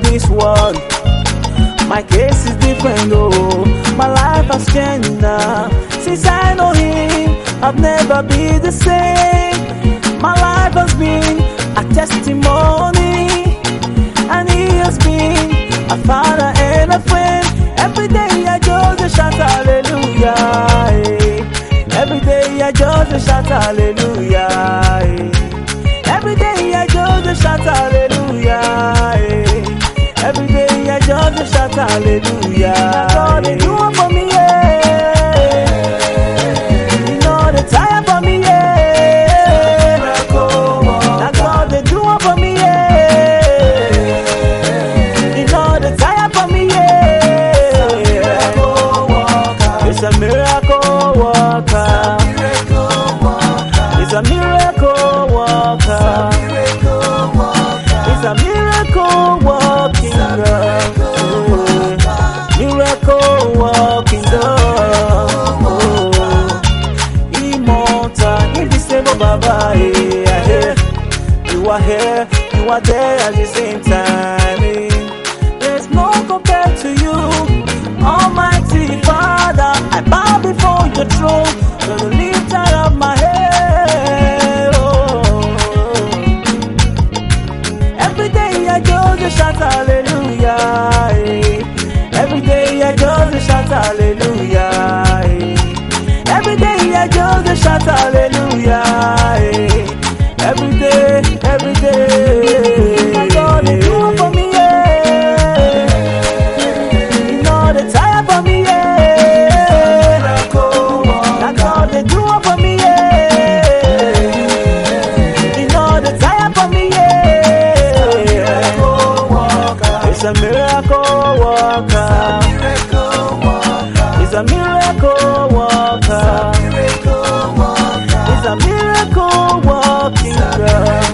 this world. My case is different, oh. My life has changed now. Since I know him, I've never been the same. My life has been a testimony, and he has been a father and a friend. Every day I just shout hallelujah. Every day I just shout hallelujah. Every day I just shout hallelujah. Every day I just shout hallelujah. God, they do it for me, yeah. You know they tire for me, yeah. That God, they do it for me, yeah. You know they tire for me, yeah. It's a miracle worker. It's a miracle worker. It's a miracle walking God. Miracle walking God. Immortal, invisible Baba. You are here, you are there at the same time. There's no compare to you, Almighty Father. I bow before your throne, you're the lifter of my head. Every day I just shout hallelujah. Every day I just shout hallelujah. Every day I just shout hallelujah. Every day, every day. My God, they do it for me, yeah. You know they tire for me, yeah. My God, they do it for me, yeah. You know they tire for me, yeah. It's a miracle worker. It's a miracle worker. It's a miracle walking God.